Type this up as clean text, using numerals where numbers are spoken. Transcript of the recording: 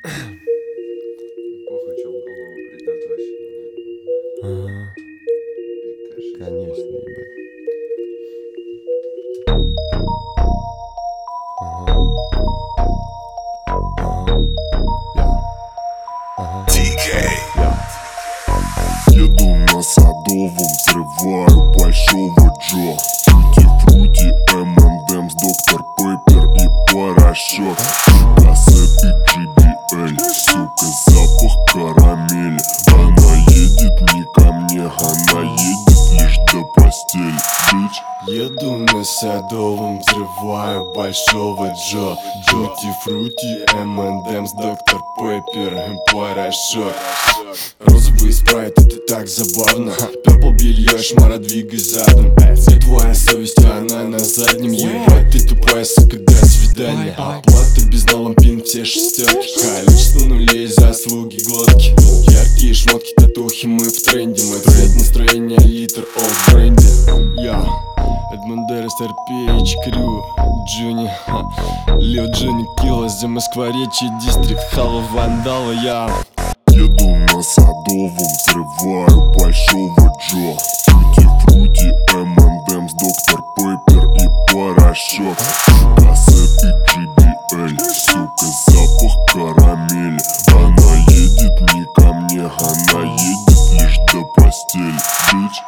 Похуй, что в голову придет вообще. Ага, И каши. конечно, ебать. Ага. Ага. Я. Ага. Я. Еду на Садовом, взрываю большого Джо. Тути-фрути, M&M's, доктор Пеппер и порошок. Кассеты JBL, сука, запах карамели. Она едет не ко мне, она едет лишь до постели, бич. Еду на Садовом, взрываю большого Джо. Тути-фрути, M&M's, доктор Пеппер и порошок. Розовый спрайт, это так забавно. Purple белье, шмара, двигай задом. Где твоя совесть, она на заднем. Ебать, ты тупая, сука, до свидания. Оплата без наломпин, все шестерки. Количество нулей, заслуги, глотки. Яркие шмотки, татухи, мы в тренде. Мой цвет настроения, литр олд бренди. Я Эдмондерес, РПХ, Крю, Джуни, Лил Джуни, Килла, за Москворечье, Дистрикт, Халва, Вандала, я. Еду на Садовом, взрываю большого Джо. Тути-фрути, M&M's, доктор Пеппер и порошок. Кассеты JBL, сука, запах карамели. Она едет не ко мне, она едет лишь до постели, бич.